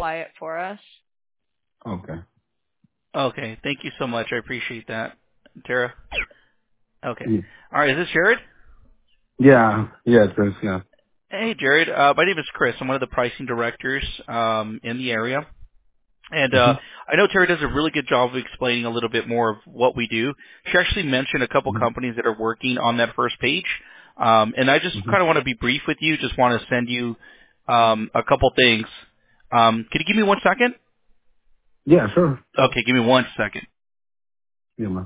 apply it for us. Okay. Okay. Thank you so much. I appreciate that, Tara. Okay. Yeah. All right. Is this Jared? Yeah, it is, yeah. Hey, Jared. My name is Chris. I'm one of the pricing directors in the area. And Mm-hmm. I know Tara does a really good job of explaining a little bit more of what we do. She actually mentioned a couple Mm-hmm. companies that are working on that first page. And I just Mm-hmm. kind of want to be brief with you. Just want to send you a couple things. Could you give me 1 second? Yeah, sure. Okay, give me 1 second. Yeah, man.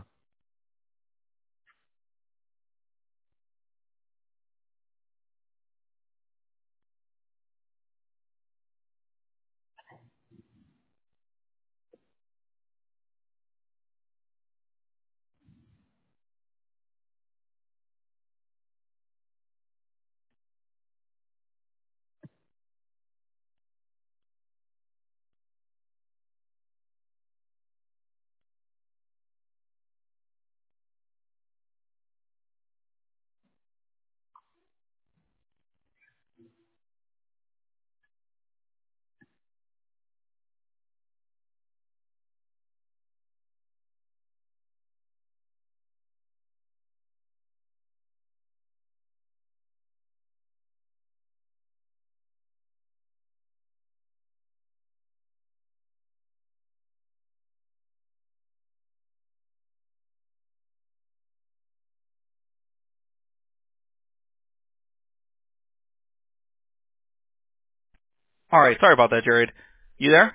All right, sorry about that, Jared. You there?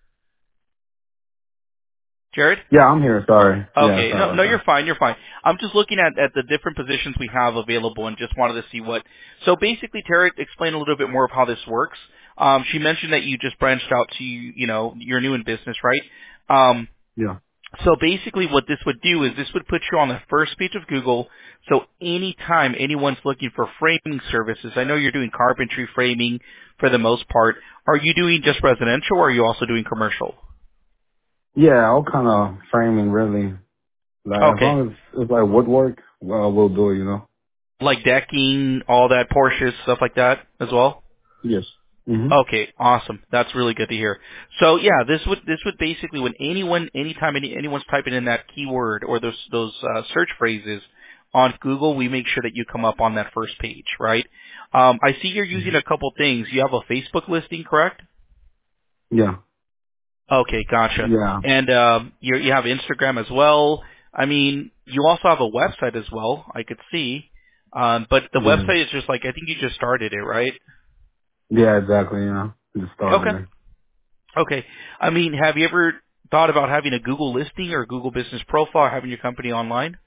Jared? Yeah, I'm here, sorry. Yeah, Okay. sorry No, about you're that. fine. You're fine. I'm just looking at the different positions we have available and just wanted to see what. So basically, Tara explained a little bit more of how this works. She mentioned that you just branched out to, you're new in business, right? Yeah. So basically what this would do is this would put you on the first page of Google. So anytime anyone's looking for framing services, I know you're doing carpentry framing for the most part. Are you doing just residential or are you also doing commercial? Yeah, all kind of framing, really. Like, as Okay. long as it's like woodwork, well, we'll do it, you know? Like decking, all that, Porsches, stuff like that as well? Yes. Mm-hmm. Okay, awesome. That's really good to hear. So yeah, this would basically when anytime anyone's typing in that keyword or those search phrases on Google, we make sure that you come up on that first page, right? I see you're using a Mm-hmm. couple things. You have a Facebook listing, correct? Yeah. Okay, gotcha. Yeah. And you have Instagram as well. I mean, you also have a website as well. I could see, but the Yeah. website is just like I think you just started it, right? Yeah, exactly, yeah. Just Okay. started it. Okay. I mean, have you ever thought about having a Google listing or a Google business profile, having your company online?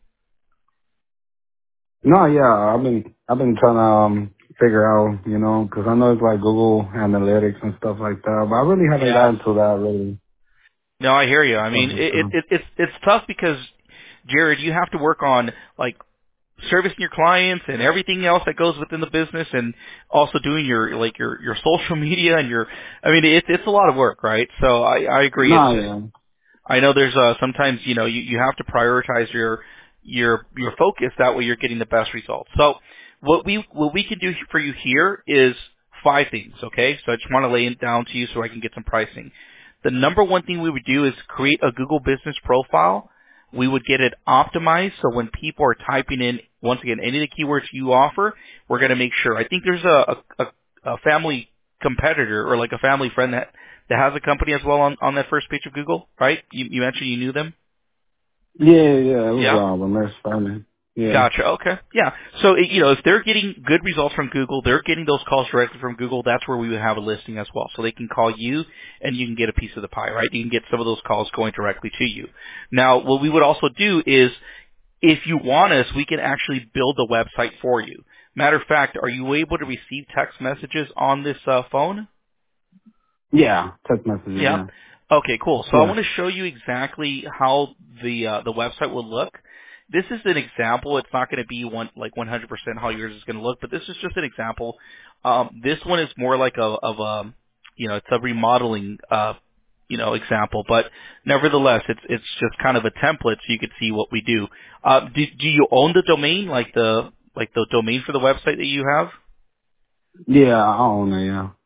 No, yeah, I've been trying to figure out, you know, 'cause I know it's like Google Analytics and stuff like that, but I really haven't Yeah. gotten to that really No, I hear you. I stuff mean, like that. it's tough because Jared, you have to work on like servicing your clients and everything else that goes within the business, and also doing your social media and your. I mean, it's a lot of work, right? So I agree. It's No, just yeah, I know there's sometimes you have to prioritize your focus, that way you're getting the best results. So what we can do for you here is 5 things, okay? So I just want to lay it down to you so I can get some pricing. The number one thing we would do is create a Google business profile. We would get it optimized so when people are typing in, once again, any of the keywords you offer, we're going to make sure. I think there's a family competitor or like a family friend that has a company as well on that first page of Google, right? You mentioned you knew them? yeah, it was Yeah. Ramesh Farming. Yeah, Gotcha. Okay. Yeah. So, if they're getting good results from Google, they're getting those calls directly from Google, that's where we would have a listing as well. So they can call you and you can get a piece of the pie, right? You can get some of those calls going directly to you. Now, what we would also do is, if you want us, we can actually build the website for you. Matter of fact, are you able to receive text messages on this phone? yeah, text messages, Yeah. yeah, Okay, cool. So I yeah, want to show you exactly how the website will look. This is an example. It's not going to be 100% how yours is going to look, but this is just an example. This one is more like it's a remodeling example, but nevertheless, it's just kind of a template so you could see what we do. Do you own the domain, like the domain for the website that you have? yeah. I own it, yeah.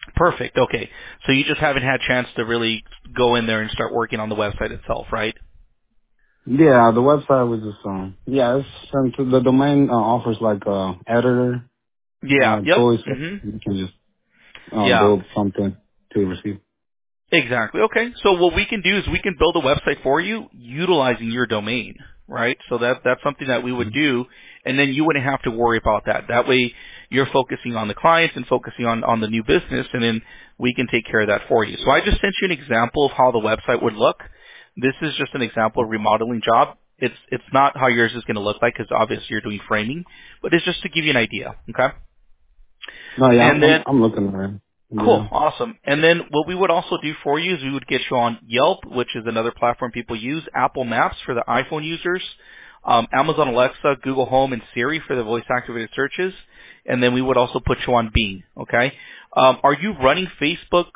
Perfect. Okay. So you just haven't had a chance to really go in there and start working on the website itself, right? Yeah, the website was just yeah, it's the domain offers like editor Yeah. Yep. choice. Mhm. You can just Yeah. build something to receive. Exactly. Okay. So what we can do is we can build a website for you utilizing your domain, right? So that's something that we would Mhm. do, and then you wouldn't have to worry about that. That way, you're focusing on the clients and focusing on the new business, and then we can take care of that for you. So I just sent you an example of how the website would look. This is just an example of remodeling job. It's not how yours is going to look like because obviously you're doing framing, but it's just to give you an idea. Okay. No, yeah, And then I'm looking at it. cool, Yeah. awesome. And then what we would also do for you is we would get you on Yelp, which is another platform people use, Apple Maps for the iPhone users, Amazon Alexa, Google Home, and Siri for the voice-activated searches. And then we would also put you on Bing. Okay. Are you running Facebook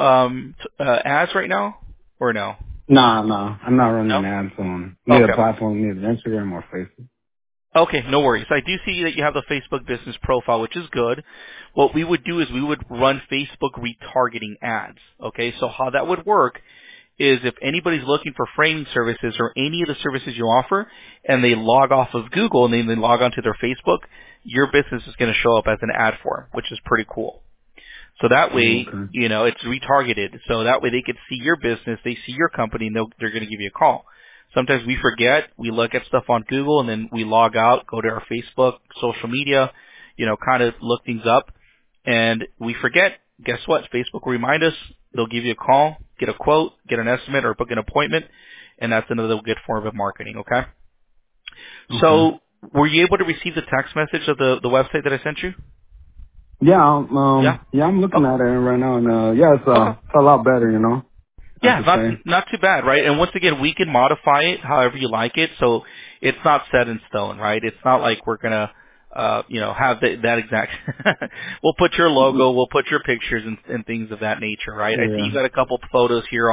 ads right now, or no? Nah, I'm not running No. ads on neither Okay. platform, neither Instagram or Facebook. Okay, no worries. I do see that you have the Facebook business profile, which is good. What we would do is we would run Facebook retargeting ads. Okay, so how that would work is if anybody's looking for framing services or any of the services you offer and they log off of Google and then they log onto their Facebook, your business is going to show up as an ad for them, which is pretty cool. So that Oh, way, okay. it's retargeted. So that way they could see your business, they see your company, and they're going to give you a call. Sometimes we forget, we look at stuff on Google, and then we log out, go to our Facebook, social media, kind of look things up, and we forget. Guess what? Facebook will remind us. They'll give you a call, get a quote, get an estimate, or book an appointment, and that's another good form of marketing, okay? Okay. So were you able to receive the text message of the website that I sent you? Yeah, Yeah? yeah, I'm looking Okay. at it right now, and yeah, Okay. it's a lot better, I have Yeah, to not say. not too bad, right? And once again, we can modify it however you like it, so it's not set in stone, right? It's not like we're gonna, have that exact. We'll put your logo, we'll put your pictures and things of that nature, right? I see Yeah, you got a couple photos here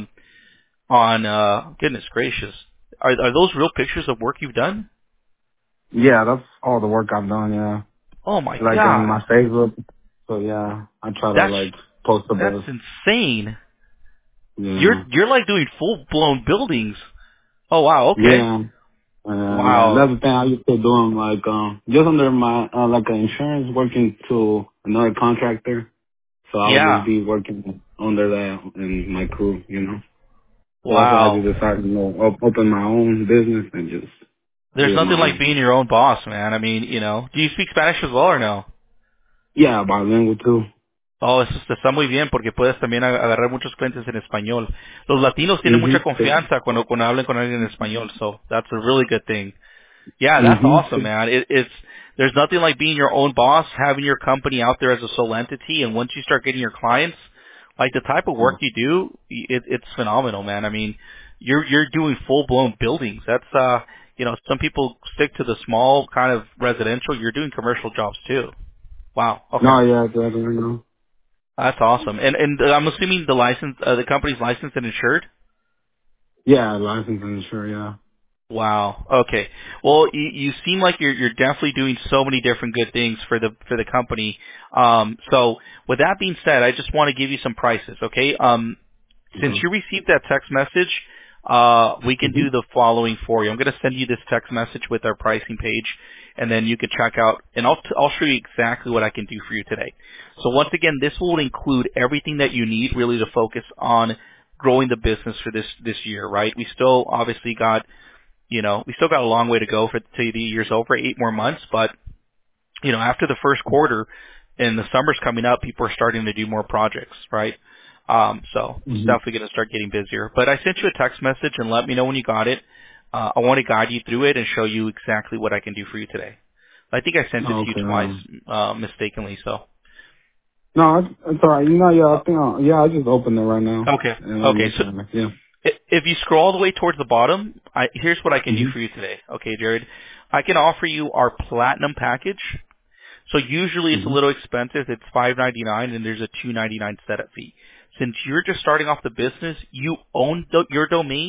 on goodness gracious, are those real pictures of work you've done? yeah, that's all the work I've done. Yeah, Oh my like in god, my Facebook. So yeah, I try to that's like post the that's best. insane. Yeah, You're like doing full blown buildings. Oh wow, okay, yeah, yeah. wow, That's the thing I used to do. Like just under my like insurance, working to another contractor. So I would just yeah, be working under that and my crew. So that's why I wow. just decided to open my own business and just There's do it nothing my like way. being your own boss, man. I mean, do you speak Spanish as well or no? Yeah, bilingual too. Oh, eso está muy bien porque puedes también agarrar muchos clientes en español. Los latinos tienen mucha Mhm. confianza cuando hablan con alguien en español, so that's a really good thing. Yeah, that's awesome, Mhm. man. There's nothing like being your own boss, having your company out there as a sole entity, and once you start getting your clients, like the type of work you do, it's phenomenal, man. I mean, you're doing full blown buildings. That's some people stick to the small kind of residential. You're doing commercial jobs too. Wow. Okay. No, yeah, definitely. That's awesome. And I'm assuming the company's licensed and insured. Yeah, license and insure. Yeah. Wow. Okay. Well, you seem like you're definitely doing so many different good things for the company. So with that being said, I just want to give you some prices. Okay. Since Okay. you received that text message, we can do Mhm. the following for you. I'm going to send you this text message with our pricing page, and then you can check out, and I'll show you exactly what I can do for you today. So once again, this will include everything that you need really to focus on growing the business for this year, right? We still obviously got, we still got a long way to go till the year's over, 8 more months, but after the first quarter and the summer's coming up, people are starting to do more projects, right? So it's Mhm. definitely going to start getting busier. But I sent you a text message and let me know when you got it. I want to guide you through it and show you exactly what I can do for you today. I think I sent it Oh, to you okay. twice, mistakenly. So No, it's all right. Yeah, I think yeah, I just opened it right now okay, and I'm okay. So looking at it. Yeah. if you scroll all the way towards the bottom, here's what I can do Mhm. for you today. Okay, Jared, I can offer you our platinum package. So usually it's a Mhm. little expensive. It's $5.99 and there's a $2.99 setup fee. Since you're just starting off the business, you own your domain.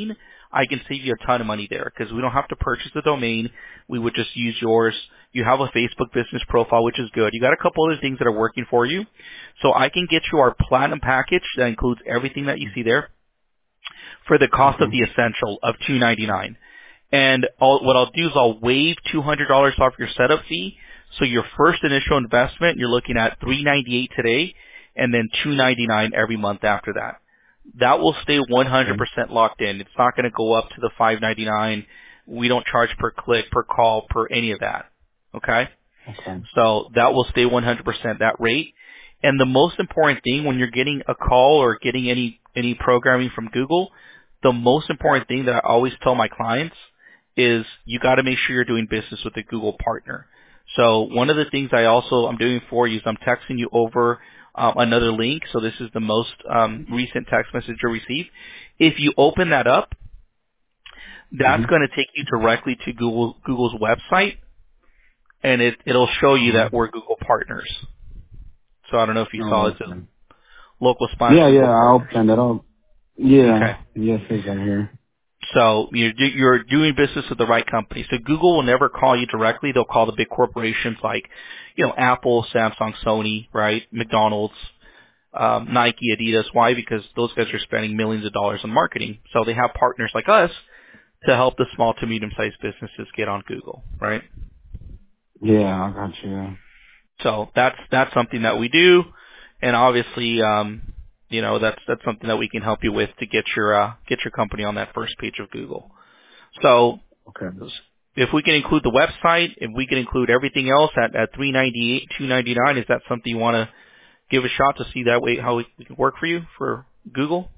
I can save you a ton of money there because we don't have to purchase the domain. We would just use yours. You have a Facebook business profile, which is good. You got a couple other things that are working for you. So I can get you our platinum package that includes everything that you see there for the cost of Okay. the essential of $299. And what I'll do is I'll waive $200 off your setup fee. So your first initial investment, you're looking at $398 today, and then $299 every month after that. That will stay 100% Okay. locked in. It's not going to go up to the $599. We don't charge per click, per call, per any of that. Okay? Okay. So that will stay 100% that rate. And the most important thing when you're getting a call or getting any programming from Google, the most important thing that I always tell my clients is you got to make sure you're doing business with a Google partner. So one of the things I'm doing for you is I'm texting you over another link. So this is the most recent text message you received. If you open that up, that's Mhm. going to take you directly to Google's website, and it'll show you Uh-huh. that we're Google partners. So I don't know if you saw Oh, it. It says okay. local Spanish Yeah, Google yeah. I partners. opened it up. Okay. Yeah. Yes, it's right here. So you're doing business with the right company. So Google will never call you directly. They'll call the big corporations like, Apple, Samsung, Sony, right? McDonald's, Nike, Adidas. Why? Because those guys are spending millions of dollars on marketing. So they have partners like us to help the small to medium-sized businesses get on Google, right? Yeah, I got you. So that's something that we do, and obviously, that's something that we can help you with to get your company on that first page of Google. So Okay. if we can include the website, if we can include everything else at $398, $299, is that something you want to give a shot to see that way how we can work for you for Google?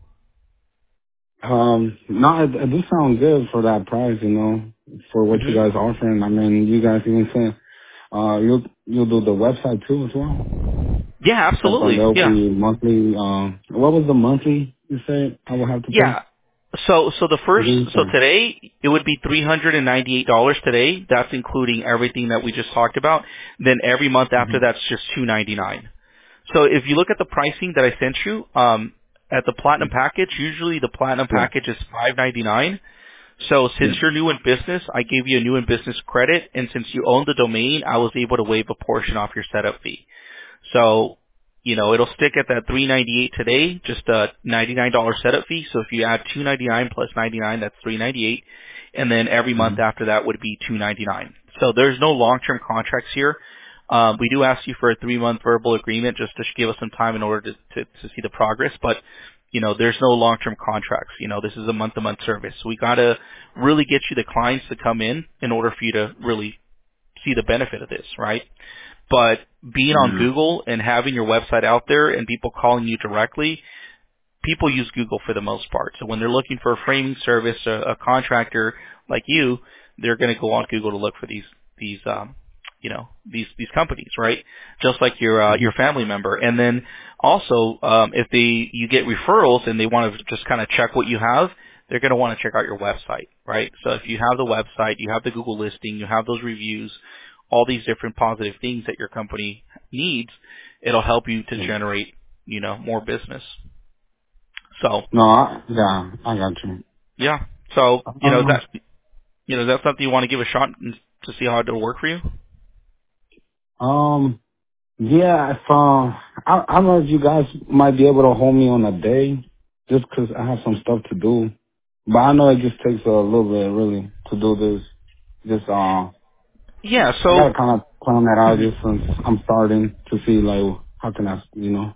No, it do sound good for that price, for what you hmm guys offering. I mean, you guys even said, you'll do the website too as well. Yeah, So absolutely. there'll Yeah. be monthly, what was the monthly you said I will have to pay? Yeah. So the What first did you so say? today it would be $398 today. That's including everything that we just talked about. Then every month Mm-hmm. after that's just $299. So if you look at the pricing that I sent you, at the platinum package, usually the platinum Yeah. package is $599. So since Yeah. you're new in business, I gave you a new in business credit, and since you own the domain, I was able to waive a portion off your setup fee. So, it'll stick at that $398 today, just a $99 setup fee. So if you add $299 plus 99, that's $398, and then every month Mm-hmm. after that would be $299. So there's no long-term contracts here. We do ask you for a 3-month verbal agreement just to give us some time in order to see the progress, but there's no long-term contracts. This is a month-to-month service. We gotta really get you the clients to come in order for you to really see the benefit of this, right? But being on Yeah. Google and having your website out there and people calling you directly, people use Google for the most part. So when they're looking for a framing service, a contractor like you, they're going to go on Google to look for these companies, right? Just like Mm-hmm. your family member. And then also, if you get referrals and they want to just kind of check what you have, they're going to want to check out your website, right? So if you have the website, you have the Google listing, you have those reviews, all these different positive things that your company needs, it'll help you to Yeah. generate, more business. So, No, yeah, I got you. yeah. So, Um, is that something you want to give a shot to see how it'll work for you? yeah, if, I don't know if you guys might be able to hold me on a day, just 'cause I have some stuff to do. But I know it just takes a little bit, really, to do this. Just, Yeah. I So, gotta kind of plan that out mhm. just since I'm starting to see, like, how can I.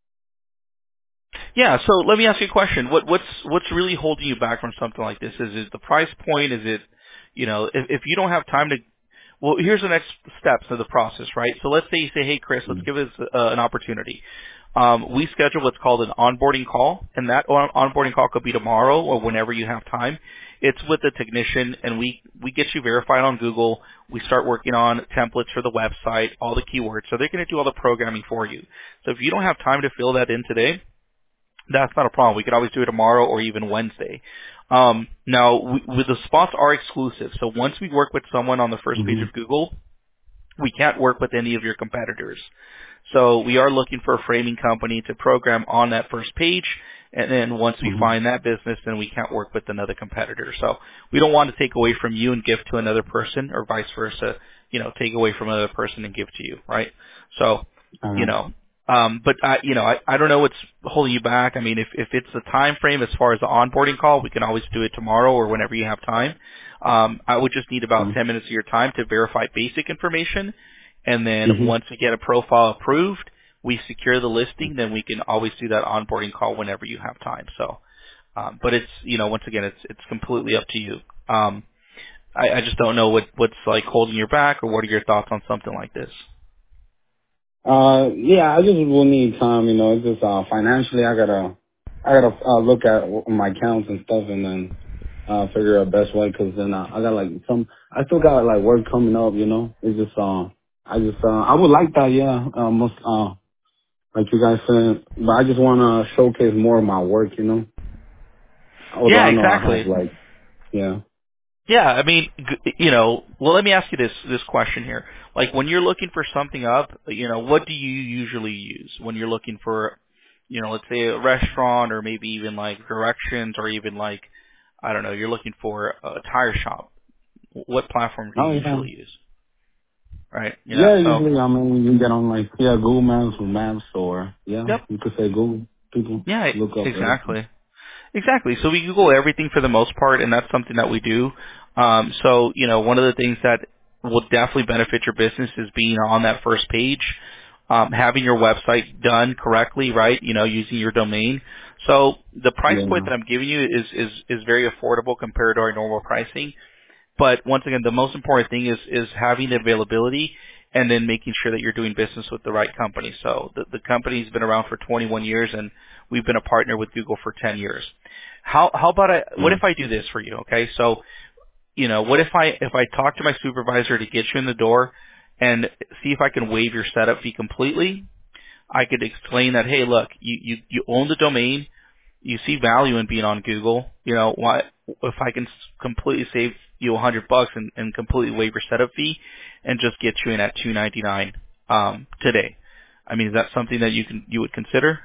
Yeah. So let me ask you a question. What's really holding you back from something like this? Is it the price point? Is it, if you don't have time to, well, here's the next steps of the process, right? So let's say you say, hey, Chris, let's give us an opportunity. We schedule what's called an onboarding call, and that onboarding call could be tomorrow or whenever you have time. It's with the technician, and we get you verified on Google. We start working on templates for the website, all the keywords. So they're going to do all the programming for you. So if you don't have time to fill that in today, that's not a problem. We could always do it tomorrow or even Wednesday. Now, with the spots are exclusive. So once we work with someone on the first page Mm-hmm. of Google, we can't work with any of your competitors. So we are looking for a framing company to program on that first page. And then once we Mhm. find that business, then we can't work with another competitor. So we don't want to take away from you and give to another person, or vice versa, take away from another person and give to you, right? So, you Alright. know, but I don't know what's holding you back. I mean, if it's the time frame as far as the onboarding call, we can always do it tomorrow or whenever you have time. I would just need about Mhm. 10 minutes of your time to verify basic information. And then Mhm. once we get a profile approved, we secure the listing, then we can always do that onboarding call whenever you have time. So, but it's, once again, it's completely up to you. I just don't know what's like holding you back, or what are your thoughts on something like this? Yeah, I just will need time, it's just, financially, I gotta look at my accounts and stuff and then, figure out best way, cause then, I got like I still got like work coming up, it's just, I would like that, yeah, most, like you guys said, but I just want to showcase more of my work, although Yeah, I know I have exactly. like, yeah. Yeah, I mean, well, let me ask you this question here. Like, when you're looking for something up, what do you usually use when you're looking for, let's say a restaurant, or maybe even like directions, or even like, I don't know, you're looking for a tire shop. What platform do Oh, you yeah. usually use? Right? Yeah, So, usually, you get on like, yeah, Google Maps or Maps or, yeah, yep. you could say Google. People Yeah, look up everything. exactly. Exactly. So we Google everything for the most part, and that's something that we do. So, one of the things that will definitely benefit your business is being on that first page, having your website done correctly, right? Using your domain. So the price point Yeah. that I'm giving you is very affordable compared to our normal pricing. But once again, the most important thing is having the availability, and then making sure that you're doing business with the right company. So the company's been around for 21 years, and we've been a partner with Google for 10 years. How about what Yeah. if I do this for you? Okay, so what if I talk to my supervisor to get you in the door and see if I can waive your setup fee completely? I could explain that, hey, look, you own the domain, you see value in being on Google. Why, if I can completely save you $100 and completely waive your setup fee and just get you in at $299 today. I mean, is that something that you would consider?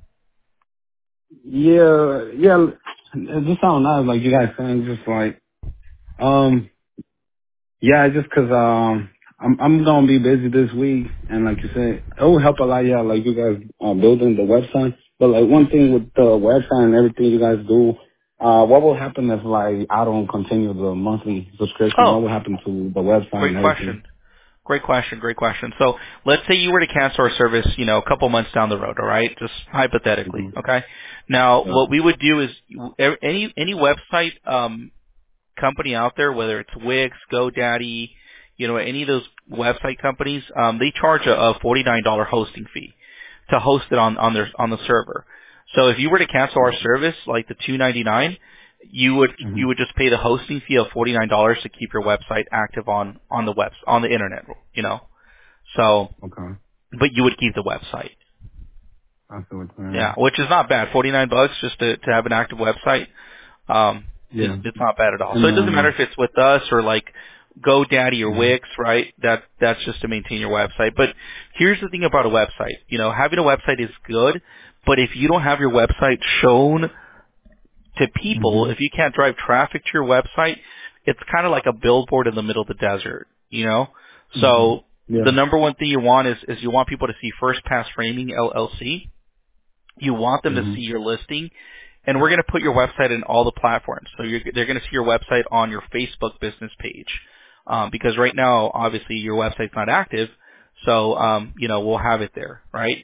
Yeah, yeah, it just sounds nice, like you guys saying, just like, um, yeah, just 'cause I'm gonna be busy this week, and like you said, it will help a lot. Yeah, like you guys building the website. But like one thing with the website and everything you guys do, what will happen if like I don't continue the monthly subscription? Oh, What will happen to the website great and question. everything? Great question. Great question. So let's say you were to cancel our service, a couple months down the road, all right? Just hypothetically, Hmm. okay? Now, Yeah. what we would do is any website company out there, whether it's Wix, GoDaddy, any of those website companies, they charge a $49 hosting fee to host it on the server. So if you were to cancel our service, like the $299, Hmm. you would just pay the hosting fee of $49 to keep your website active on the internet, So, Okay. but you would keep the website. I see what you're Yeah, saying. which is not bad. $49 just to have an active website. Yeah. It's not bad at all. So And it doesn't matter if it's with us or like GoDaddy or mhm. Wix, right? That's just to maintain your website. But here's the thing about a website. Having a website is good, but if you don't have your website shown to people, Mhm. if you can't drive traffic to your website, it's kind of like a billboard in the middle of the desert. Mhm. So the Yeah. number one thing you want is you want people to see First Pass Framing LLC. You want them to see Mhm. your listing, and we're going to put your website in all the platforms. So they're going to see your website on your Facebook business page, because right now, obviously, your website's not active. So, we'll have it there, right?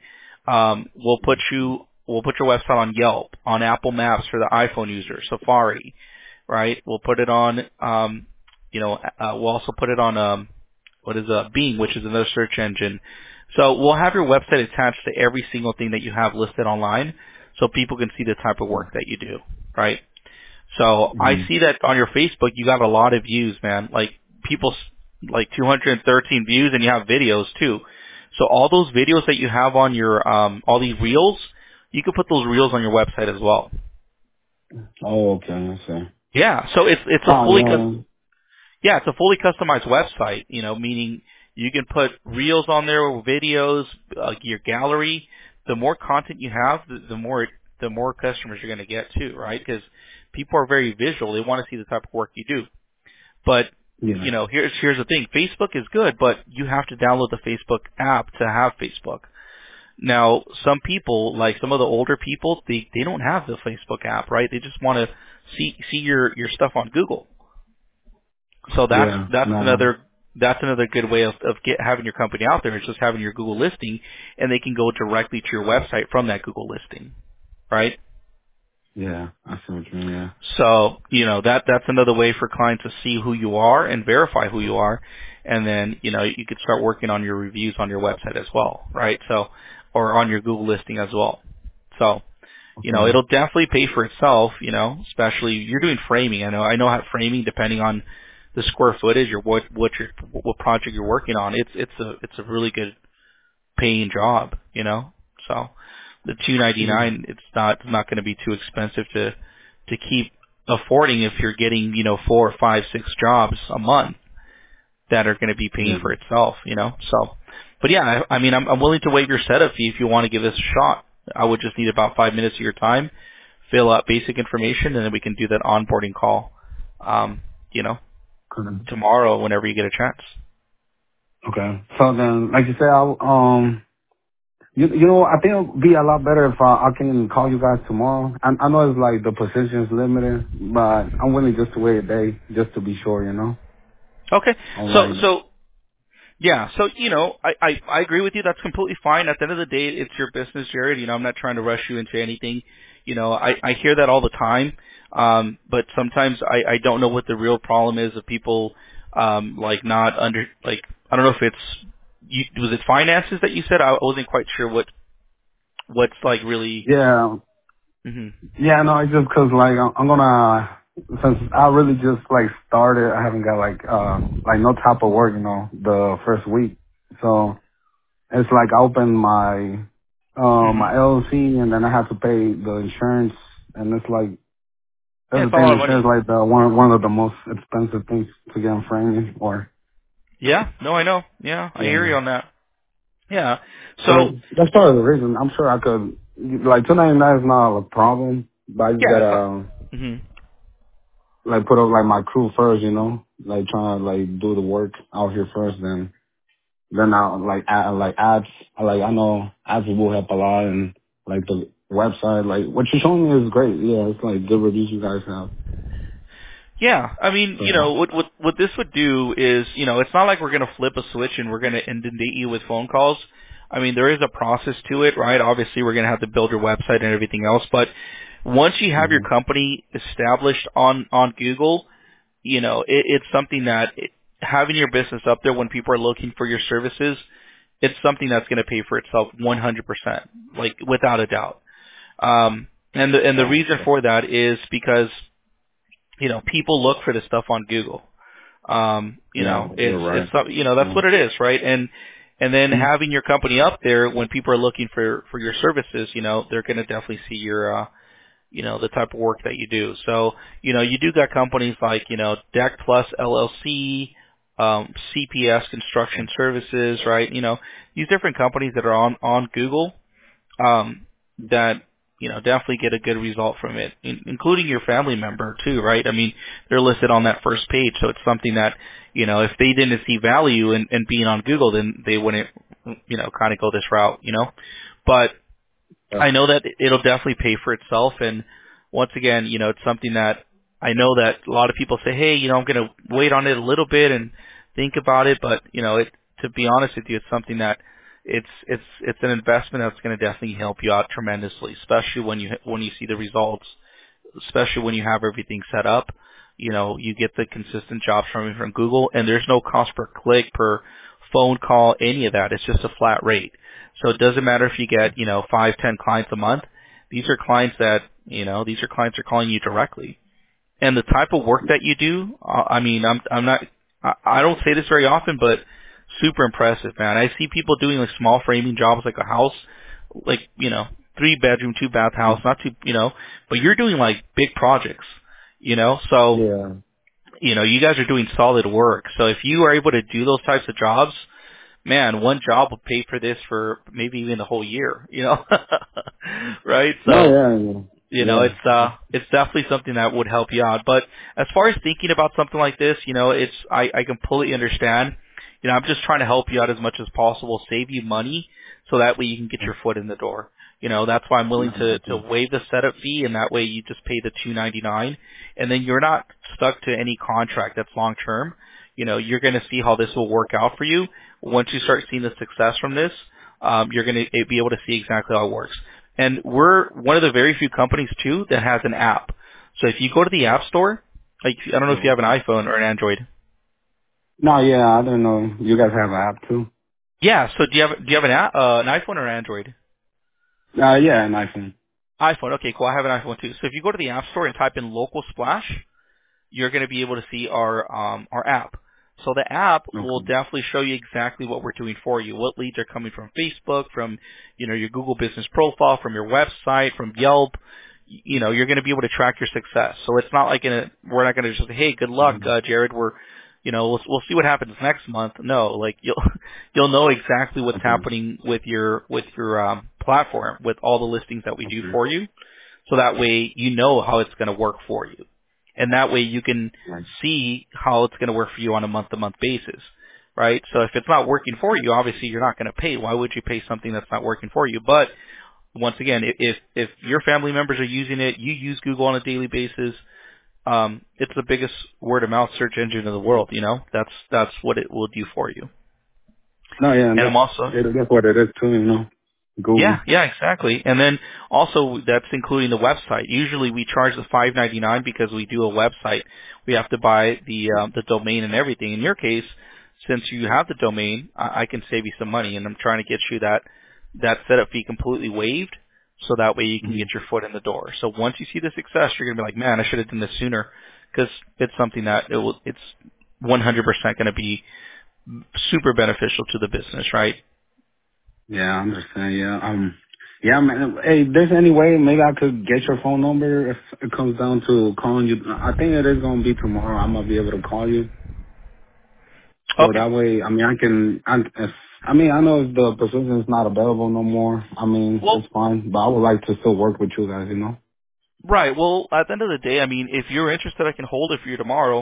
We'll put your website on Yelp, on Apple Maps for the iPhone user, Safari, right? We'll put it on, we'll also put it on, Bing, which is another search engine. So we'll have your website attached to every single thing that you have listed online, so people can see the type of work that you do, right? So I Mhm. see that on your Facebook, you got a lot of views, man. Like people, like 213 views, and you have videos too. So all those videos that you have on your, all these reels, you can put those reels on your website as well. Oh, okay. I see. Yeah. So it's a Oh, fully yeah. Yeah, it's a fully customized website, meaning, You can put reels on there, videos, your gallery. The more content you have, the more customers you're going to get too, right? Because people are very visual. They want to see the type of work you do. But Yeah. here's the thing. Facebook is good, but you have to download the Facebook app to have Facebook. Now, some people, like some of the older people, they don't have the Facebook app, right? They just want to see your stuff on Google. So Yeah. No. that's another good way of having your company out there. Is just having your Google listing, and they can go directly to your website from that Google listing, right? Yeah. I see what you mean. Yeah. So, that's another way for clients to see who you are and verify who you are. And then, you could start working on your reviews on your website as well, right? So, or on your Google listing as well. So, Okay. it'll definitely pay for itself, especially you're doing framing. I know how framing, depending on the square footage or what project you're working on, it's a really good paying job, So the Yeah. $299, it's not going to be too expensive to keep affording if you're getting 4 or 5, 6 jobs a month that are going to be paying Yeah. for itself. So, but yeah, I mean, I'm willing to waive your setup fee if you want to give this a shot. I would just need about 5 minutes of your time, fill out basic information, and then we can do that onboarding call, um, you know, Okay. tomorrow whenever you get a chance. Okay. So then, like you said, I think it'll be a lot better if I can call you guys tomorrow. I know it's like the position's limited, but I'm willing just to wait a day just to be sure. Okay. All So, right. so yeah. So, I agree with you. That's completely fine. At the end of the day, it's your business, Jared. I'm not trying to rush you into anything. I hear that all the time. But sometimes I don't know what the real problem is of people, like not under, like, I don't know if was it finances that you said? I wasn't quite sure what's like really, Yeah. hmm Yeah, no, it's just 'cause like I'm gonna, since I really just like started, I haven't got like no type of work, the first week. So it's like I opened hmm my LLC and then I have to pay the insurance, and it's like yeah, that's the it's a thing. lot The of insurance money. like the one of the most expensive things to get in framing or Yeah. No, I know. Yeah. I hear yeah. you on that. Yeah. So, So that's part of the reason. I'm sure I could like 299 is not a problem, but I just yeah, it's gotta hmm like put up like my crew first, like trying to like do the work out here first, then I'll like add like ads. I know ads will help a lot, and like the website, like what you're showing me is great. Yeah, it's like good reviews you guys have. Yeah, I mean, So what this would do is, it's not like we're going to flip a switch and we're going to inundate you with phone calls. I mean, there is a process to it, right? Obviously, we're going to have to build your website and everything else, but once you have your hmm company established on Google, it's something that having your business up there when people are looking for your services, it's something that's going to pay for itself 100%, like without a doubt. And the yeah, reason for that is because people look for this stuff on Google. yeah, It's you're right. it's some- that's Yeah. what it is, right? And then having your company up there when people are looking for your services, they're going to definitely see your the type of work that you do. So, you do got companies like, Deck Plus LLC, CPS Construction Services, right? These different companies that are on Google, that definitely get a good result from it, including your family member too, right? I mean, they're listed on that first page, so it's something that if they didn't see value in being on Google, then they wouldn't kind of go this route. But Yeah. I know that it'll definitely pay for itself, and once again, it's something that I know that a lot of people say, hey, I'm going to wait on it a little bit and think about it, but to be honest with you, it's something that it's an investment that's going to definitely help you out tremendously, especially when you see the results, especially when you have everything set up. You get the consistent jobs from Google, and there's no cost per click, per phone call, any of that. It's just a flat rate. So it doesn't matter if you get 5, 10 clients a month. These are clients that are calling you directly, and the type of work that you do. I mean, I'm not. I don't say this very often, but super impressive, man. I see people doing like small framing jobs, like a house, like 3-bedroom, 2-bath house, not too, but you're doing like big projects, So Yeah. you guys are doing solid work. So if you are able to do those types of jobs, man, one job will pay for this for maybe even the whole year, right? No, So, yeah, yeah. it's definitely something that would help you out. But as far as thinking about something like this, I completely understand. I'm just trying to help you out as much as possible, save you money, so that way you can get Yeah. your foot in the door. That's why I'm willing No, to waive the setup fee, and that way you just pay the $299, and then you're not stuck to any contract that's long term. You're going to see how this will work out for you. Once you start seeing the success from this, you're going to be able to see exactly how it works. And we're one of the very few companies too that has an app. So if you go to the App Store, like I don't know if you have an iPhone or an Android. no, yeah, I don't know. You guys have an app too? Yeah. So do you have an iPhone or Android? Yeah, an iPhone. iPhone. Okay, cool. I have an iPhone too. So if you go to the App Store and type in Local Splash, you're going to be able to see our app. So the app will Okay. definitely show you exactly what we're doing for you. What leads are coming from Facebook, from your Google Business Profile, from your website, from Yelp. You're going to be able to track your success. So it's not like we're not going to just say, hey, good luck, Mm-hmm. Jared. We'll see what happens next month. No, like you'll know exactly what's Okay. happening with your platform, with all the listings that we do Okay. for you. So that way you know how it's going to work for you. And that way you can Right. see how it's going to work for you on a month-to-month basis, right? So if it's not working for you, obviously you're not going to pay. Why would you pay something that's not working for you? But once again, if your family members are using it, you use Google on a daily basis, it's the biggest word-of-mouth search engine in the world. That's what it will do for you. No, yeah, And I'm also that's what it is too, Google. Yeah, exactly. And then also that's including the website. Usually we charge the $5.99 because we do a website. We have to buy the domain and everything. In your case, since you have the domain, I can save you some money, and I'm trying to get you that setup fee completely waived, so that way you can Mm-hmm. get your foot in the door. So once you see the success, you're gonna be like, man, I should have done this sooner, because it's something that it's 100% going to be super beneficial to the business, right? Yeah, I understand. Yeah, yeah, man. Hey, if there's any way maybe I could get your phone number if it comes down to calling you. I think it is gonna be tomorrow. I'm gonna be able to call you. So Okay. that way, I mean, I know if the position is not available no more. I mean, Well, it's fine, but I would like to still work with you guys. right. Well, at the end of the day, I mean, if you're interested, I can hold it for you tomorrow.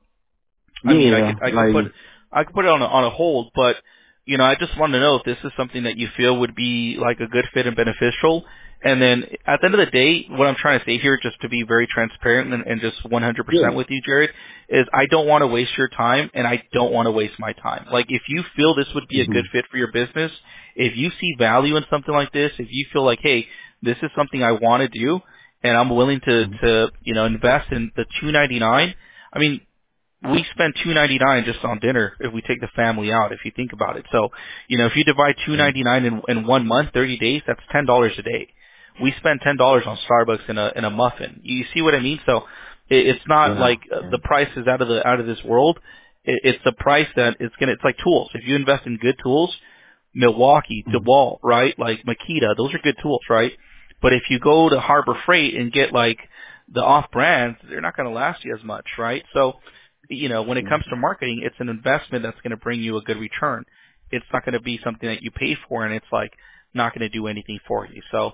I mean, I Yeah, could I could put like, I could put it on a hold, but I just want to know if this is something that you feel would be like a good fit and beneficial. And then at the end of the day, what I'm trying to say here, just to be very transparent and just 100% yeah. with you, Jared, is I don't want to waste your time, and I don't want to waste my time. Like, if you feel this would be a Hmm. good fit for your business, if you see value in something like this, if you feel like, hey, this is something I want to do, and I'm willing to invest in the 299. I mean, we spend $2.99 just on dinner if we take the family out, if you think about it. So, if you divide $2.99 in 1 month, 30 days, that's $10 a day. We spend $10 on Starbucks in a muffin. You see what I mean? So it's not Yeah. like the price is out of this world. It's the price that it's like tools. If you invest in good tools, Milwaukee, Mhm. DeWalt, right? Like Makita, those are good tools, right? But if you go to Harbor Freight and get like the off brands, they're not going to last you as much, right? So, when it comes to marketing, it's an investment that's going to bring you a good return. It's not going to be something that you pay for and it's like not going to do anything for you. So,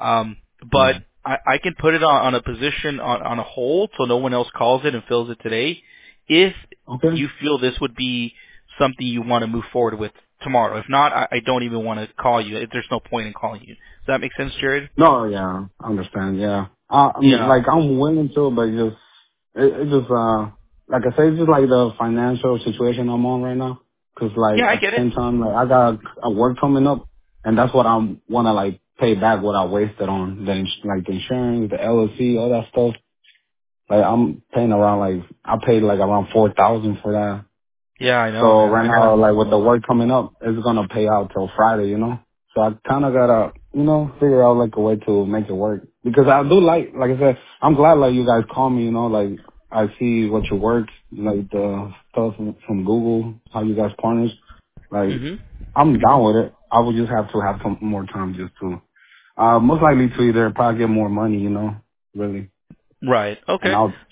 but Mhm. I can put it on a position on a hold so no one else calls it and fills it today. If Okay. you feel this would be something you want to move forward with tomorrow. If not, I don't even want to call you. There's no point in calling you. Does that make sense, Jared? No, yeah, I understand. Yeah, Yeah. like I'm willing to, but it just like I say, it's just like the financial situation I'm on right now. 'Cause like Yeah, I at the get it. same time, like I got a work coming up, and that's what I'm wanna like pay back what I wasted on like the insurance, the LLC, all that stuff. Like I'm paying around like I paid like around 4,000 for that. Yeah, I know, So man. right I know. now, like with the work coming up, it's gonna pay out till Friday. So I kind of gotta, figure out like a way to make it work because I do like I said, I'm glad like you guys call me. Like I see what you work, like the stuff from Google, how you guys partners. Like Mhm. I'm down with it. I would just have to have some more time just to, most likely to either probably get more money. Really, Right. and Okay. I'll.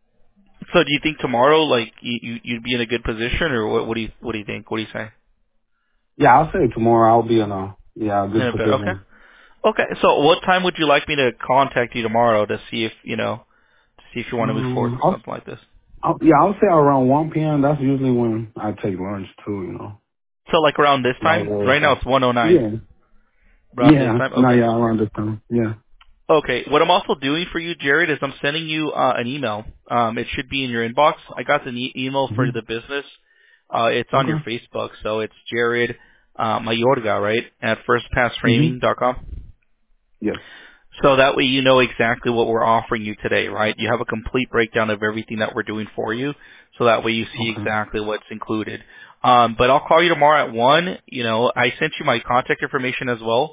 So do you think tomorrow, like you'd be in a good position, or what? What do you think? What do you say? Yeah, I'll say tomorrow. I'll be in a In good a bit. Okay. position. Okay. So what time would you like me to contact you tomorrow to see if to see if you want to move forward with I'll, something like this? yeah, I'll say around 1 p.m. That's usually when I take lunch too. So like around this That time? way. Right now it's 1:09. Yeah. Around this Yeah. time? No, Okay. yeah, around this time. Yeah. Okay. What I'm also doing for you, Jared, is I'm sending you an email. It should be in your inbox. I got the email for hmm the business. It's on your Okay. Facebook, so it's Jared Mayorga, right? At hmm firstpassframing.com. Yes. So that way you know exactly what we're offering you today, right? You have a complete breakdown of everything that we're doing for you. So that way you see Okay. exactly what's included. But I'll call you tomorrow at 1. I sent you my contact information as well.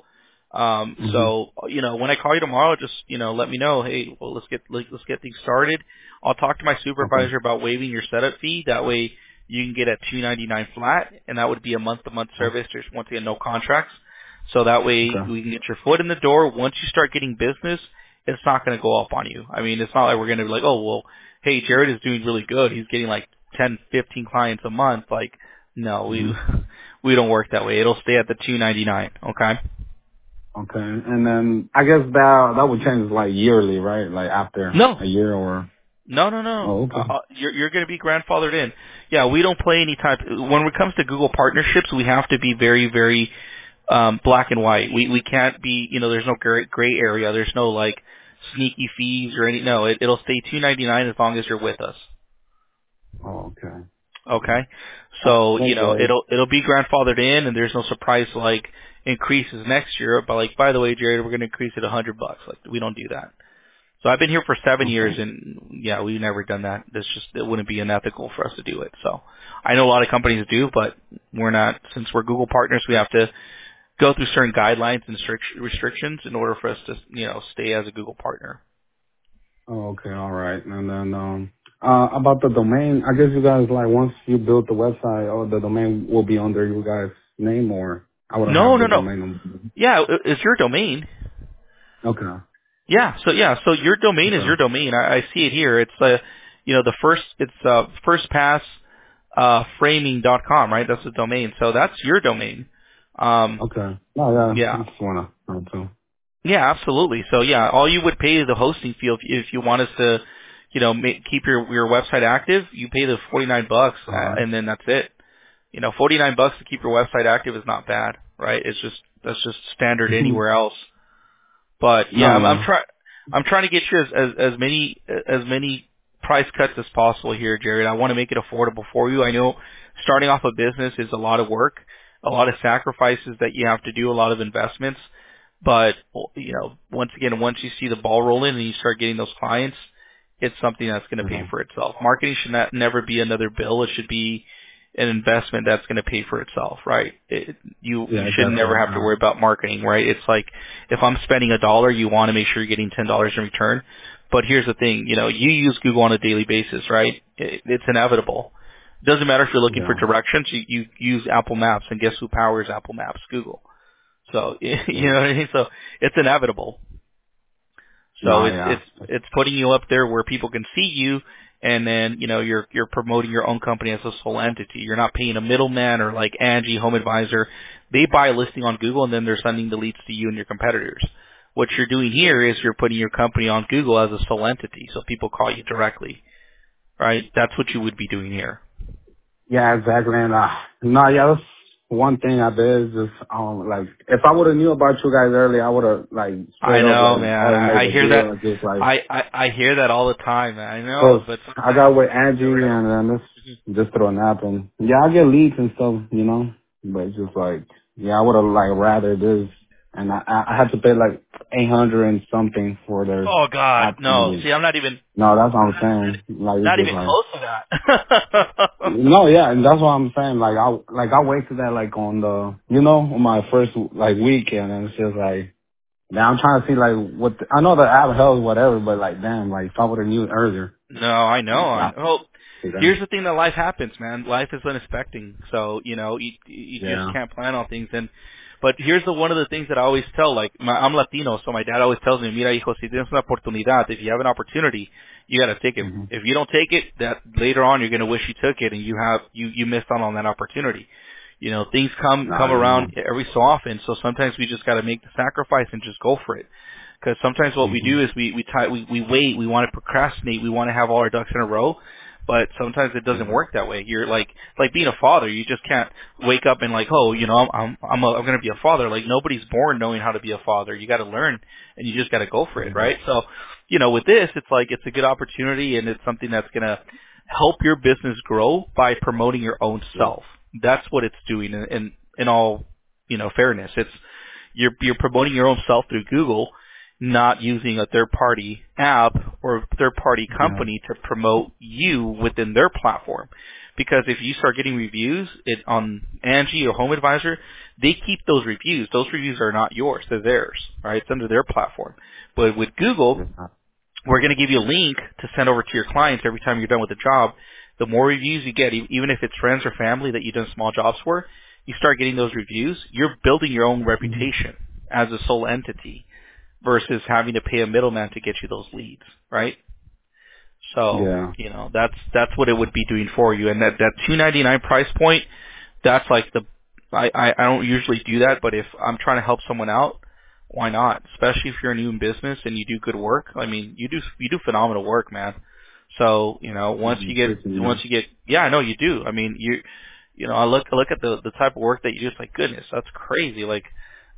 hmm So when I call you tomorrow, just, let me know, hey, well, let's get things started. I'll talk to my Okay. supervisor about waiving your setup fee. That way you can get at $299 flat, and that would be a month-to-month Oh, service. There's, once again, no contracts. So that way okay. we can get your foot in the door. Once you start getting business, it's not going to go up on you. I mean, it's not like we're going to be like, oh, well, hey, Jared is doing really good. He's getting like 10, 15 clients a month. Like, no, hmm we don't work that way. It'll stay at the 299. Okay. Okay. And then I guess that would change like yearly, right? Like after No, a year or. no. Oh, okay. You're going to be grandfathered in. Yeah, we don't play any type. When it comes to Google partnerships, we have to be very, very black and white. We can't be, there's no gray area. There's no like sneaky fees or any. No, it'll stay $299 as long as you're with us. Oh, okay. Okay, so Okay. it'll be grandfathered in, and there's no surprise like increases next year. But like, by the way, Jared, we're going to increase it $100. Like, we don't do that. So I've been here for 7 years, Okay. and yeah, we've never done that. It wouldn't be unethical for us to do it. So I know a lot of companies do, but we're not. Since we're Google partners, we have to go through certain guidelines and restrictions in order for us to, stay as a Google partner. Oh, okay. All right. And then about the domain, I guess you guys like once you build the website, or the domain will be under you guys' name, or I wouldn't No, have no, the no. domain number. Yeah, it's your domain. Okay. So your domain is your Okay. domain. I see it here. It's firstpass framing.com, right? That's the domain. So that's your domain. Um, Okay. Oh yeah. yeah. I just wanna know too. Yeah, absolutely. So yeah, all you would pay is the hosting fee if you want us to, keep your website active. You pay the $49, All right. and then that's it. $49 to keep your website active is not bad, right? That's just standard anywhere else. But yeah, No, yeah. I'm trying to get you as many price cuts as possible here, Jared. I want to make it affordable for you. I know starting off a business is a lot of work, a lot of sacrifices that you have to do, a lot of investments. But once again, once you see the ball rolling and you start getting those clients, it's something that's going to pay Yeah. for itself. Marketing should never be another bill. It should be an investment that's going to pay for itself, right? You Yeah, should never definitely. have to worry about marketing, right? It's like if I'm spending $1, you want to make sure you're getting $10 in return. But here's the thing, you use Google on a daily basis, right? It's inevitable. It doesn't matter if you're looking for Yeah. directions. You use Apple Maps, and guess who powers Apple Maps? Google. So you Yeah. know what I mean. So it's inevitable. So No, it's yeah. it's it's putting you up there where people can see you, and then you're promoting your own company as a sole entity. You're not paying a middleman or like Angie Home Advisor. They buy a listing on Google and then they're sending the leads to you and your competitors. What you're doing here is you're putting your company on Google as a sole entity, so people call you directly, right? That's what you would be doing here. Yeah, exactly. And no, yeah, that's one thing I did is just like if I would have knew about you guys early, I would have like I straight up know, like man. already made I the hear that. deal and just like I hear that all the time, man. I know, cause but I sometimes. got with Angie and then this just throw an app and yeah, I get leads and stuff, but it's just like yeah, I would have like rather this and I had to pay like 800 and something for their Oh God, app. no. See, I'm not even No, that's what I'm saying. Like it's not just even like. close to that. No, yeah, and that's what I'm saying. I wasted that like on on my first like weekend, and it's just like now I'm trying to see like I know the app helps whatever, but like damn, like if I would have knew it earlier, No, I know. I yeah, know. see that. Here's the thing that life happens, man. Life is unexpected. So, you just Yeah. can't plan on things. But here's one of the things that I always tell, like, I'm Latino, so my dad always tells me, mira, hijo, si tienes una oportunidad, if you have an opportunity, you gotta take it. hmm If you don't take it, that later on you're gonna wish you took it and you missed out on that opportunity. Things come Nah, yeah. around every so often, so sometimes we just got to make the sacrifice and just go for it. Because sometimes what we Mhm. do is we wait, we want to procrastinate, we want to have all our ducks in a row, but sometimes it doesn't Yeah. work that way. You're like being a father, you just can't wake up and like, oh, I'm going to be a father. Like nobody's born knowing how to be a father. You got to learn, and you just got to go for it, Yeah. right? So, with this, it's like it's a good opportunity, and it's something that's going to help your business grow by promoting your own Yeah. self. That's what it's doing in all, fairness. It's you're promoting your own self through Google, not using a third party app or third party Yeah. company to promote you within their platform. Because if you start getting reviews on Angie or Home Advisor, they keep those reviews. Those reviews are not yours; they're theirs, right? It's under their platform. But with Google, Yeah. we're going to give you a link to send over to your clients every time you're done with a job. The more reviews you get, even if it's friends or family that you've done small jobs for, you start getting those reviews, you're building your own Mhm. reputation as a sole entity versus having to pay a middleman to get you those leads, right? So, Yeah. that's what it would be doing for you. And that $299 price point, that's like I don't usually do that, but if I'm trying to help someone out, why not? Especially if you're new in business and you do good work. I mean, you do phenomenal work, man. So, once you get Appreciate that. yeah, I know you do. I mean, I look at the type of work that you do, it's like, goodness, that's crazy. Like,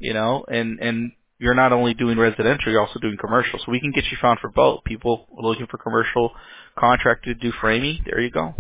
and you're not only doing residential, you're also doing commercial. So we can get you found for both. People looking for commercial contractor to do framing, there you go.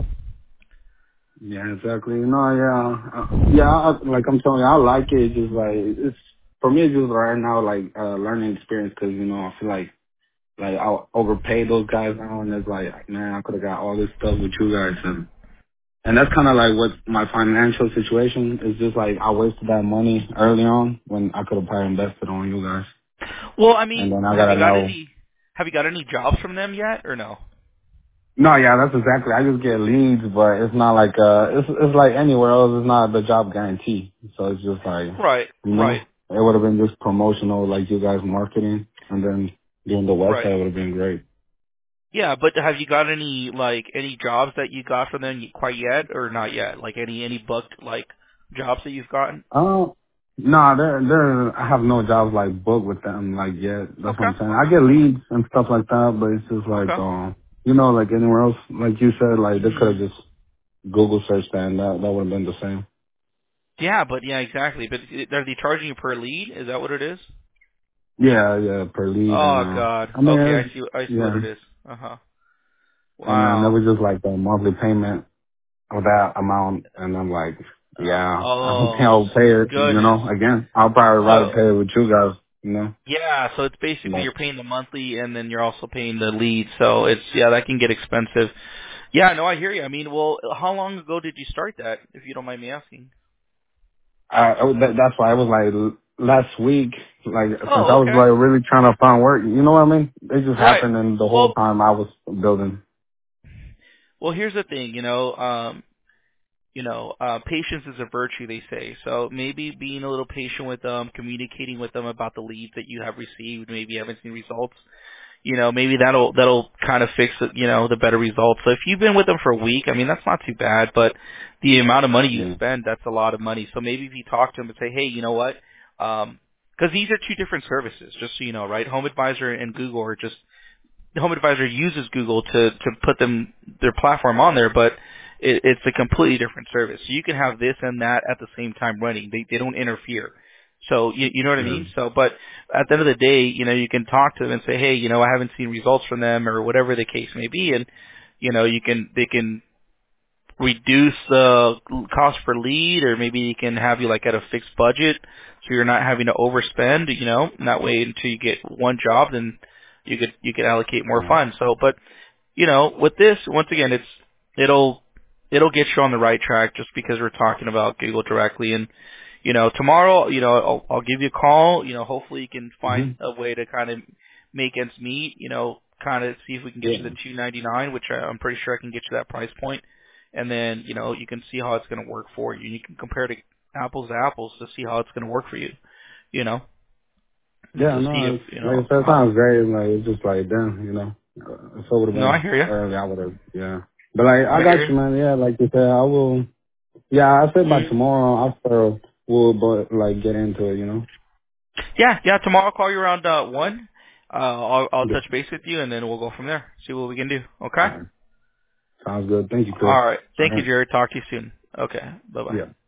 Yeah, exactly. No, yeah, yeah. Like I'm telling you, I like it. It's just like it's for me. It's just right now, like learning experience, because I feel like I overpaid those guys now, and it's like, man, I could have got all this stuff with you guys, and that's kind of like what my financial situation is. Just like I wasted that money early on when I could have probably invested on you guys, Well, I and mean, then I gotta know. have you got any jobs from them yet or no? No, yeah, that's exactly. I just get leads, but it's not like it's like anywhere else. It's not the job guarantee. So it's just like, Right, right, it would have been just promotional, like you guys marketing, and then doing the right. website would have been great. Yeah, but have you got any jobs that you got from them quite yet or not yet? Like any booked jobs that you've gotten? Uh, nah, there. I have no jobs like booked with them like yet. That's what Okay, I'm saying. I get leads and stuff like that, but it's just like, okay. like anywhere else, like you said, like they Hmm. could have just Google searched that, and that would have been the same. Yeah, but yeah, exactly. But are they charging you per lead? Is that what it is? Yeah, yeah, per lead, and Oh God. I mean, Okay, I see what yeah. it is. Uh huh. And then it Wow. was just like the monthly payment of that amount. And I'm like, yeah, I Oh can't pay it, goodness. again. I'll probably rather So pay it with you guys. yeah, so it's basically But you're paying the monthly and then you're also paying the lead. So it's that can get expensive. Yeah, no, I hear you. I mean, well, how long ago did you start that, if you don't mind me asking? that's why I was like last week, like since I Oh, was okay. like really trying to find work, you know what I mean? It just Right. happened and the whole Well, time I was building. here's the thing, patience is a virtue, they say. So maybe being a little patient with them, communicating with them about the leads that you have received, maybe you haven't seen results. Maybe that'll kind of fix it, the better results. So if you've been with them for a week, I mean, that's not too bad, but the amount of money you Yeah. spend, that's a lot of money. So maybe if you talk to them and say, hey, you know what? Because these are two different services, just so you know, right? Home Advisor and Google are just Home Advisor uses Google to put their platform on there, but it's a completely different service. So you can have this and that at the same time running. They don't interfere. So you know what I Yeah. mean? So but at the end of the day, you can talk to them and say, hey, I haven't seen results from them or whatever the case may be, and they can reduce the cost per lead, or maybe you can have you at a fixed budget, so you're not having to overspend. And that way until you get one job, then you could allocate more Yeah. funds. So, but with this, once again, it'll get you on the right track just because we're talking about Google directly. And tomorrow, I'll give you a call. Hopefully you can hmm find a way to kind of make ends meet. Kind of see if we can get Yeah. you the 299, which I'm pretty sure I can get you that price point. And then you can see how it's going to work for you. You can compare to apples to apples to see how it's going to work for you. You know, Yeah, to see if no, it's, like I said, it how. sounds great. Like, it's just like, damn. If it would have No, I been hear you. early, I would have, yeah. But like, I I hear got you. you, man. Yeah, like you said, I will. Yeah, I said by tomorrow after we'll like get into it, you know. Yeah. Tomorrow I'll call you around 1. I'll Yeah. touch base with you, and then we'll go from there. See what we can do. Okay. All right. Sounds good. Thank you, Chris. All right. All Thank you, right. Jared. Talk to you soon. Okay. Bye bye. Yeah.